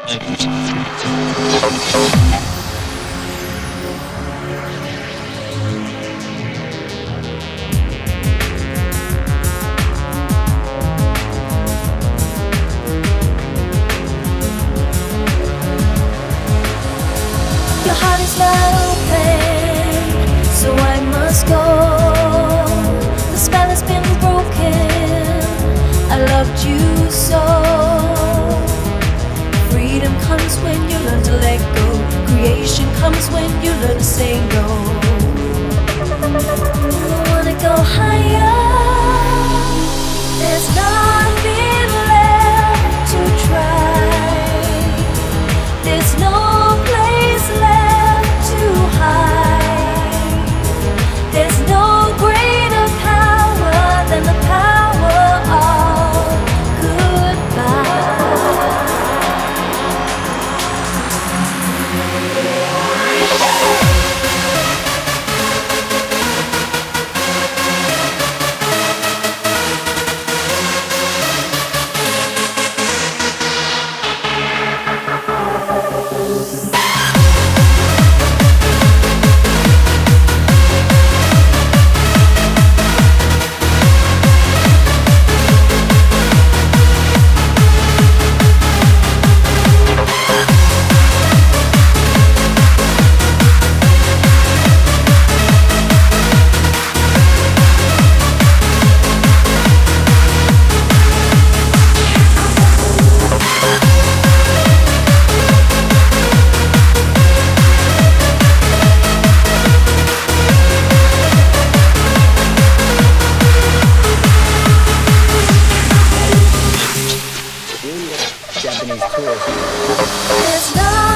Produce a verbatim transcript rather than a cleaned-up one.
Your heart is not open, so I must go. The spell has been broken. I loved you so. Freedom comes when you learn to let go. Creation comes when you learn to say no. I wanna go higher. There's nothing left to try. There's no place left to hide. There's no greater power than the power of goodbye. Japanese tour. There's no